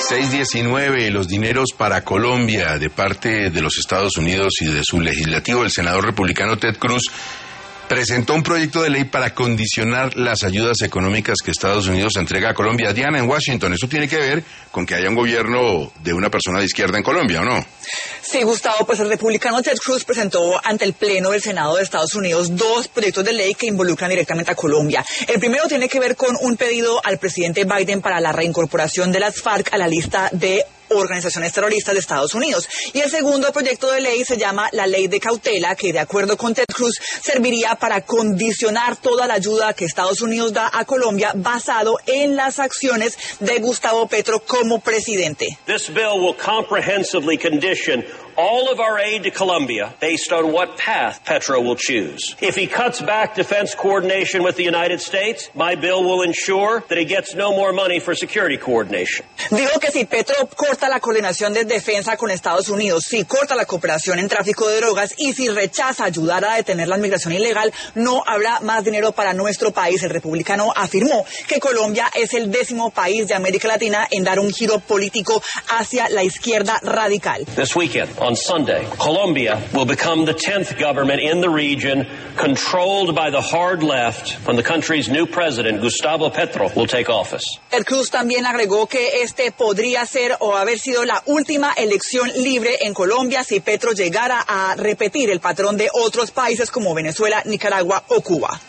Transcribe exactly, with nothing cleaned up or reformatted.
seis diecinueve, los dineros para Colombia de parte de los Estados Unidos y de su legislativo. El senador republicano Ted Cruz presentó un proyecto de ley para condicionar las ayudas económicas que Estados Unidos entrega a Colombia. Diana, en Washington, ¿eso tiene que ver con que haya un gobierno de una persona de izquierda en Colombia o no? Sí, Gustavo, pues el republicano Ted Cruz presentó ante el Pleno del Senado de Estados Unidos dos proyectos de ley que involucran directamente a Colombia. El primero tiene que ver con un pedido al presidente Biden para la reincorporación de las FARC a la lista de organizaciones terroristas de Estados Unidos. Y el segundo proyecto de ley se llama la Ley de Cautela, que de acuerdo con Ted Cruz serviría para condicionar toda la ayuda que Estados Unidos da a Colombia basado en las acciones de Gustavo Petro como presidente. This bill will comprehensively condition all of our aid to Colombia based on what path Petro will choose. If he cuts back defense coordination with the United States, my bill will ensure that he gets no more money for security coordination. Dijo que si Petro corta la coordinación de defensa con Estados Unidos, si corta la cooperación en tráfico de drogas y si rechaza ayudar a detener la migración ilegal, no habrá más dinero para nuestro país. El republicano afirmó que Colombia es el décimo país de América Latina en dar un giro político hacia la izquierda radical. This weekend, on Sunday, Colombia will become the tenth government in the region controlled by the hard left when the country's new president, Gustavo Petro, will take office. Ted Cruz también agregó que este podría ser o haber sido la última elección libre en Colombia si Petro llegara a repetir el patrón de otros países como Venezuela, Nicaragua o Cuba.